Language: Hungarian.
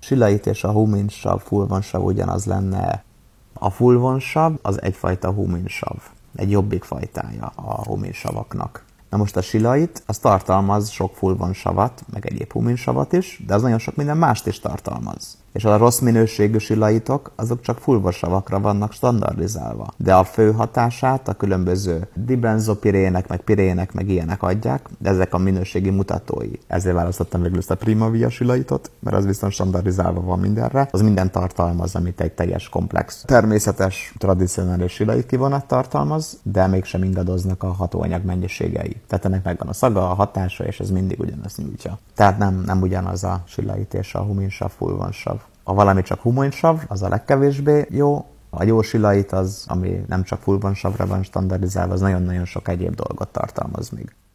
silait és a huminsav, fulvonsav ugyanaz lenne. A fulvonsav az egyfajta huminsav, egy jobbik fajtája a huminsavaknak. Na most a silait, az tartalmaz sok fulvonsavat, meg egyéb huminsavat is, de az nagyon sok minden mást is tartalmaz. És a rossz minőségű silaitok, azok csak fulvosavakra vannak standardizálva. De a fő hatását a különböző dibenzopirének, meg pirének, meg ilyenek adják, de ezek a minőségi mutatói. Ezért választottam végül ezt a Primavia silaitot, mert az viszont standardizálva van mindenre. Az minden tartalmaz, amit egy teljes komplex, természetes, tradicionális silait kivonat tartalmaz, de mégsem ingadoznak a hatóanyag mennyiségei. Tehát ennek megvan a szaga, a hatása, és ez mindig ugyanazt nyújtja. Tehát nem ugyanaz a silait és a huminsav, fulvonsav. Ha valami csak huminsav, az a legkevésbé jó. A jó silait az, ami nem csak fulvonsavra van standardizálva, az nagyon-nagyon sok egyéb dolgot tartalmaz még.